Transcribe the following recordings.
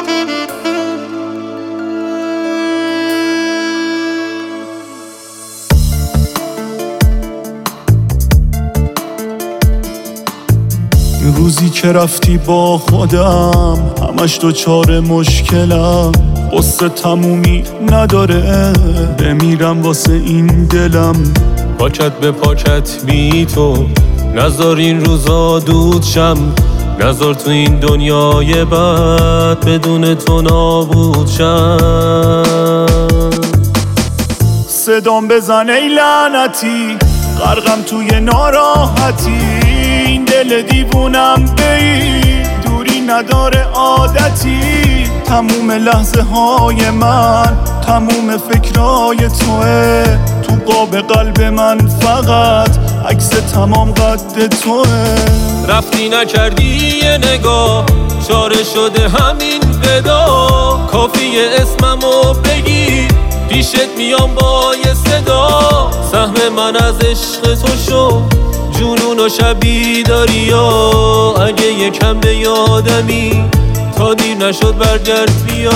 روزی که رفتی با خودم همش دوچار مشکلم، قصه تمومی نداره، بمیرم واسه این دلم. پاکت به پاکت بی تو نذار این روزا دود شم، نذار تو این دنیای بد بدون تو نابود شم. صدام بزن ای لعنتی، غرقم توی ناراحتی، این دل دیوونم بی دوری نداره عادتی. تموم لحظه های من، تموم فکرای توه، تو قاب قلب من فقط عکس تمام قد توه. رفتی نکردی یه نگاه، چاره شده همین ودا، کافیه اسممو بگی پیشت میام با یه صدا. سهم من از عشق تو شو جنون و شبی داری، یا اگه یکم به یادمی تا دیر نشد برگرد بیا.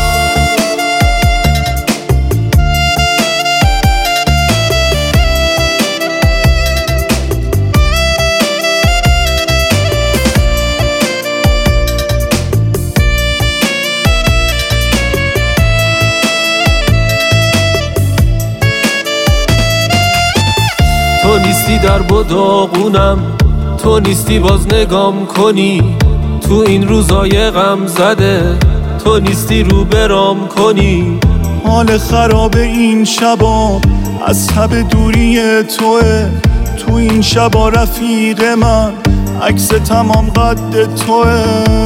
تو نیستی در بداغونم، تو نیستی باز نگام کنی، تو این روزای غم زده تو نیستی رو برام کنی. حال خراب این شبا از تب دوری توه، تو این شبا رفیق من عکس تمام قد توه.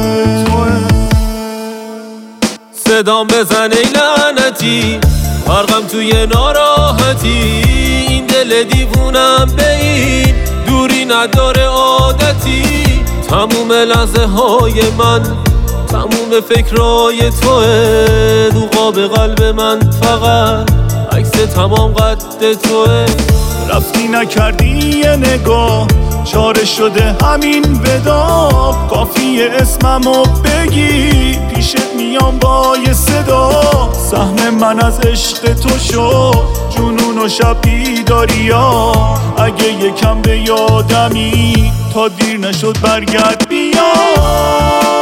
صدام بزن ای لعنتی، غرقم توی ناراحتی، این دل دیوونم به این دوری نداره عادتی. تموم لحظه های من، تموم فکرای توه، تو قاب قلب من فقط عکس تمام قد توه. رفتی نکردی یه نگاه، چاره شده همین ودا، کافیه اسممو بگی پیشت میام با یه صدا. سهم من از عشق تو شو جنون و شبی داری، یا اگه یکم به یادمی تا دیر نشد برگرد بیا.